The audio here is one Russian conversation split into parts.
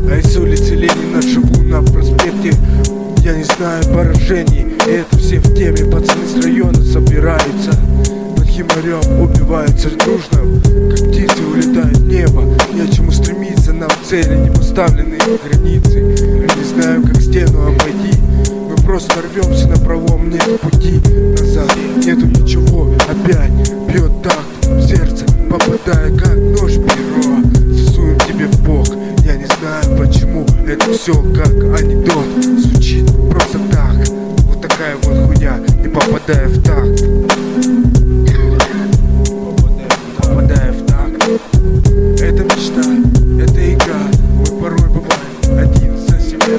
А из улицы Ленина живу на проспекте. Я не знаю поражений, и это все в теме. Пацаны с района собираются, под химарем убиваются дружно, как птицы улетают в небо. Не о чему стремиться, нам цели не поставленные границы. Мы не знаем, как стену обойти, мы просто рвемся на пролом, нет пути назад, нету ничего. Опять бьет так в сердце, попадая как нож в перо. Засуем тебе в бок, я не знаю почему. Это все как анекдот, звучит просто так. Вот такая вот хуйня, не попадая в такт. Попадая в такт. Это мечта, это игра. Мы порой бываем один за себя.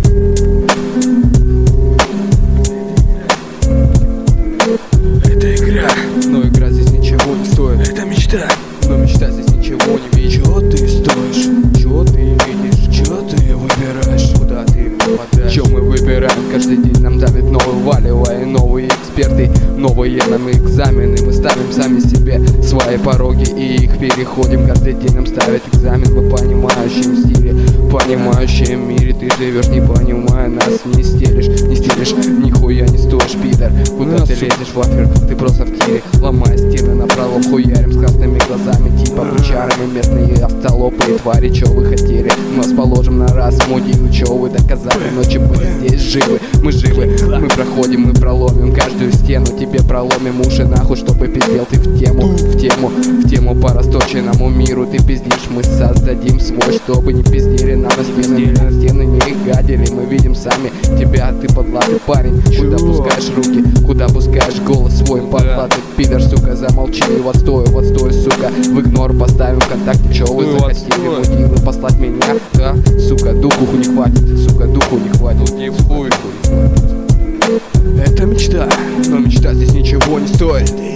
Это игра, но игра здесь ничего не стоит. это мечта, но мечта здесь ничего не видит. чего ты стоишь, Чего ты видишь? чего ты выбираешь, Куда ты попадаешь? Чем мы выбираем? Каждый день нам давит новый валивай, новые эксперты, новые нам экзамены. Мы ставим сами себе свои пороги и их переходим. Каждый день нам ставят экзамен в понимающем стиле, понимающем мире. Ты живешь, не понимая нас, не стелишь, нихуя не стоишь, пидор. Куда ты лезешь в афер? Ты просто в тире, ломая стены напролом, хуярим с красными глазами, типа бычары. Мы местные остолопы и твари, чё вы хотели? Нас положим на раз в могилу, чё вы доказали? Ночью были здесь живы, мы мы проходим, мы проломим каждую стену, тебе проломим уши нахуй, чтобы пиздел ты в тему по расточенному миру. Ты пиздишь, мы создадим свой, чтобы не пиздели нам стены не гадили. Мы видим сами тебя, ты подлатый парень. Куда пускаешь руки, куда пускаешь голос свой, подлатый пидор, сука, замолчи. Вот стой, сука, в игнор поставим ВКонтакте. Чё вы захотели, мудилы, послать меня? Да, сука, духу не хватит, сука, духу не хватит. это мечта, но мечта здесь ничего не стоит.